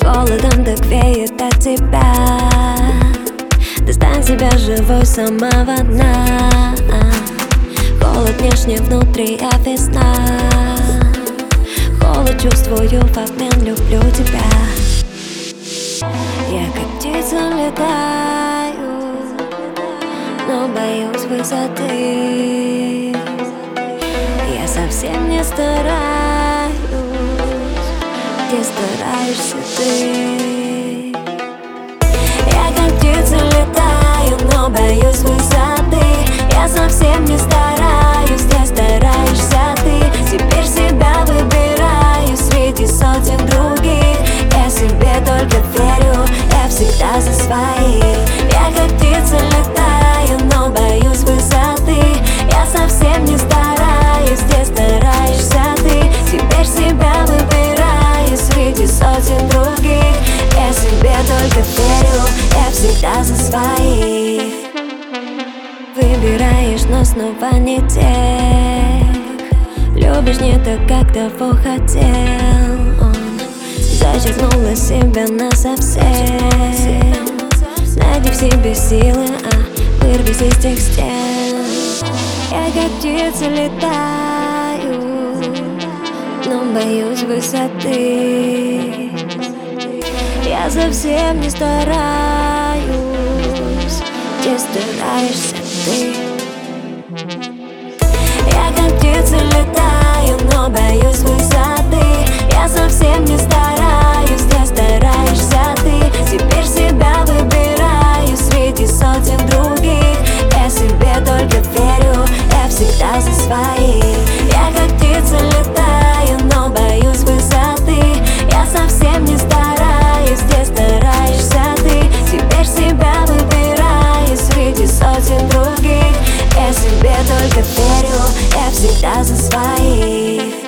Холодом так веет от тебя. Достань себя живой с самого дна. Холод внешне, внутри, а весна. Холод чувствую в обмен, люблю тебя. Я как птица летаю, но боюсь высоты. Я совсем не стараюсь, где стараешься ты. Я как птица летаю, но боюсь высоты. Я совсем не стараюсь, где стараешься ты. Теперь себя выбираю среди сотен других. Я себе только верю, я всегда за своих. Я как птица летаю, но боюсь высоты. Я совсем не стараюсь, где стараешься ты. Теперь себя выбираю среди сотен других. Я себе только верю, я всегда за своих. Выбираешь, но снова не тех. Любишь не так, как того хотел. Зачеркнула себя насовсем. Найди в себе силы, вырвись из тех стен. Я как птица летаю, но боюсь высоты. Я совсем не стараюсь, где стараешься ты. Я как птица летаю, но боюсь высоты. Я совсем не стараюсь, где стараешься ты. Теперь себя выбираю среди сотен других. Я себе только верю, я всегда за своих. Я как птица летаю, но боюсь высоты. Я совсем не стараюсь, где стараешься ты. Теперь себя выбираю среди сотен других. Я себе только верю, я всегда за своих.